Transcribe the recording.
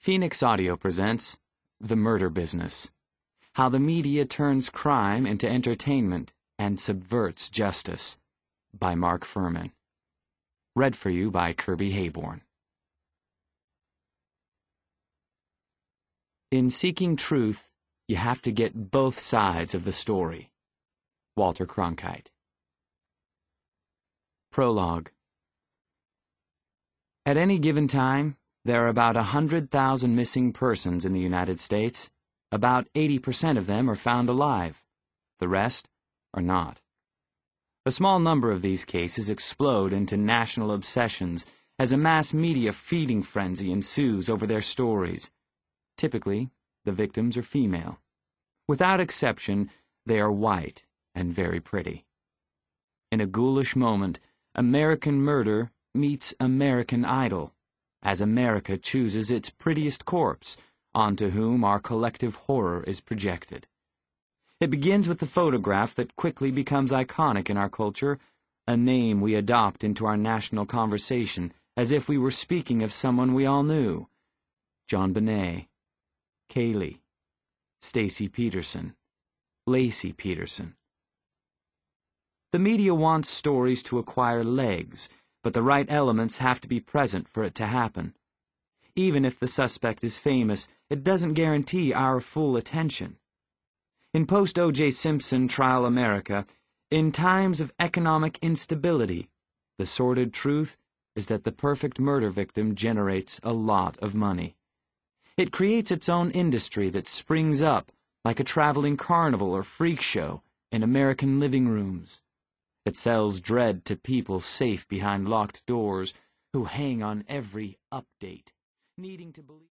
Phoenix Audio presents The Murder Business: How the Media Turns Crime into Entertainment and Subverts Justice, by Mark Furman. Read for you by Kirby Hayborn. In seeking truth, you have to get both sides of the story. Walter Cronkite. Prologue. At any given time, there are about 100,000 missing persons in the United States. About 80% of them are found alive. The rest are not. A small number of these cases explode into national obsessions as a mass media feeding frenzy ensues over their stories. Typically, the victims are female. Without exception, they are white and very pretty. In a ghoulish moment, American murder meets American Idol, as America chooses its prettiest corpse, onto whom our collective horror is projected. It begins with the photograph that quickly becomes iconic in our culture, a name we adopt into our national conversation as if we were speaking of someone we all knew. JonBenét, Kaylee, Stacy Peterson, Laci Peterson. The media wants stories to acquire legs, but the right elements have to be present for it to happen. Even if the suspect is famous, it doesn't guarantee our full attention. In post-O.J. Simpson trial America, in times of economic instability, the sordid truth is that the perfect murder victim generates a lot of money. It creates its own industry that springs up like a traveling carnival or freak show in American living rooms. It sells dread to people safe behind locked doors who hang on every update, needing to believe.